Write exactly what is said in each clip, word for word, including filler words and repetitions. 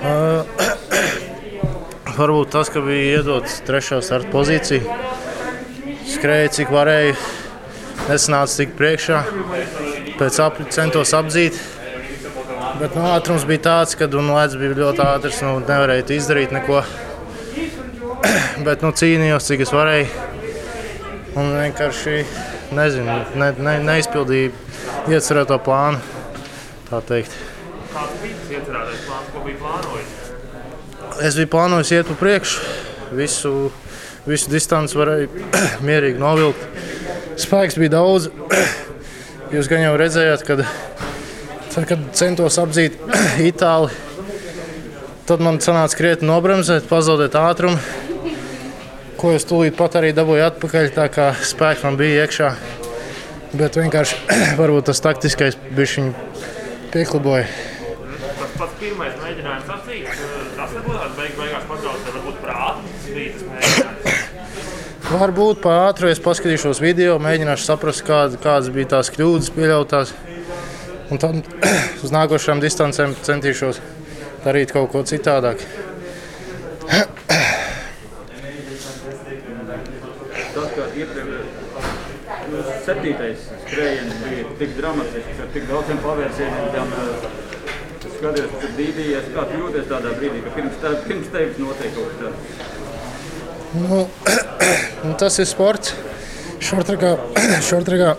Uh, varbūt tas, ka bija iedots trešā starta pozīcija. Skrēja, cik varēju. Nesanāca tik priekšā. Pēc apļu centos apdzīt. Bet nu, ātrums bija tāds, ka un ledus bija ļoti ātrs. Nu, nevarēju izdarīt neko. Bet nu, cīnījos, cik es varēju. Un vienkārši nezinu, ne, ne, neizpildīju iecerēto plānu. Tā teikt. Kāds bija tas iecerētais plāns, ko bija plānojis? Es biju plānojis iet pa priekšu. Visu, visu distanci varēju mierīgi novilkt. Spēks bija daudz. Jūs gan jau redzējāt, kad, tad, kad centos apdzīt Itāli, tad man sanāca krietni nobremzēt, pazaudēt ātrumu, ko es tūlīt pat arī dabūju atpakaļ, tā kā spēks man bija iekšā. Bet vienkārši varbūt tas taktiskais bišķiņ piekliboja. Tas pats pirmais mēģinājums apdzīt, tas nebūtu tāds beig, beigās patrauc, varbūt prātis bija tas mēģinājums. Varbūt pa ātru es paskatīšos video, mēģināšu saprast, kāda, kādas bija tās kļūdas pieļautās. Un tad uz nākošām distancēm centīšos darīt kaut ko citādāk. Tas, ka iepriekš septītais skrējiens bija tik dramatisks, ar tik daudziem pavērsieniem, es skatījos, ka dīdījies, kā tu jūties tādā brīdī, ka pirms, tā, pirms tevis notiek kaut kas tāds. Nu, nu, tas ir sports. Šortrekā, šortrekā.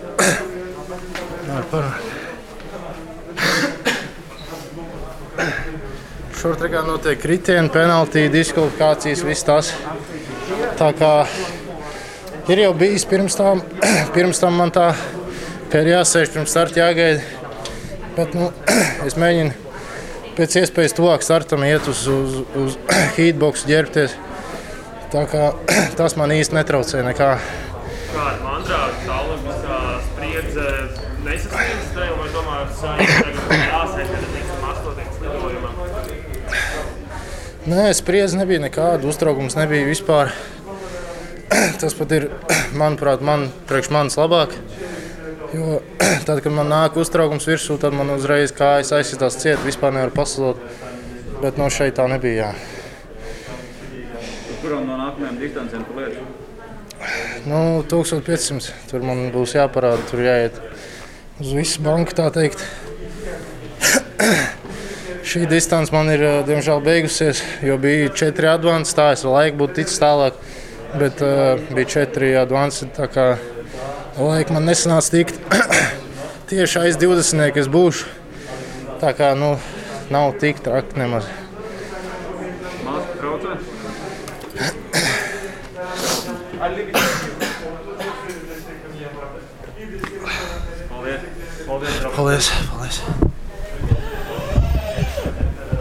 Šortrekā notiek kritieni, penaltī, diskvalifikācijas, viss tas. Tā kā ir jau bijis pirms tam, pirms tam man tā, ka ir jāsēž pirms starta jāgaida. Bet nu, es mēģinu pēc iespējas tuvāk startam iet uz, uz, uz heatboxu ģērbties. Tā kā tas man īsti netraucē nekā. Kāda mandrāta, tā olimpiskā spriedze nesasniedz tev, vai domāju, ka tagad jāsēž, kad tiksim astotajam lidojumam? Nē, spriedze nebija nekāda, uztraukums nebija vispār. Tas pat ir, manuprāt, man, priekš manis labāk. Jo tad, kad man nāk uztraukums virsū, tad man uzreiz kājas aizsitās ciet, vispār nevar pasalot. Bet no šeit tā nebija, jā. Kuram no nākamajām distancēm tu lieči? Nu, tūkstoš piecsimt. Tur man būs jāparāda, tur jāiet uz visu banku, tā teikt. Šī distance man ir, diemžēl, beigusies, jo bija četri advance, tā es vēl laiku būtu ticis tālāk, bet uh, bija četri advance, tā kā laika man nesanāca tikt. Tieši aiz divdesmitnieka es būšu, tā kā, nu, nav tik traki nemaz. Maska traucē? Paldies. Paldies. Paldies, paldies.